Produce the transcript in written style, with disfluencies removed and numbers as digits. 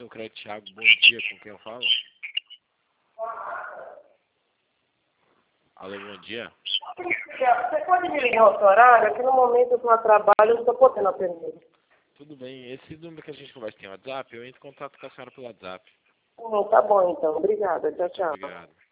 Crédito Thiago, bom dia, com quem eu falo? Alô, bom dia. Você pode me ligar outro horário? Que no momento eu estou a trabalho, eu não estou podendo atender. Tudo bem, esse número que a gente conversa tem WhatsApp, eu entro em contato com a senhora pelo WhatsApp. Tá bom então, obrigada, tchau, tchau. Obrigado.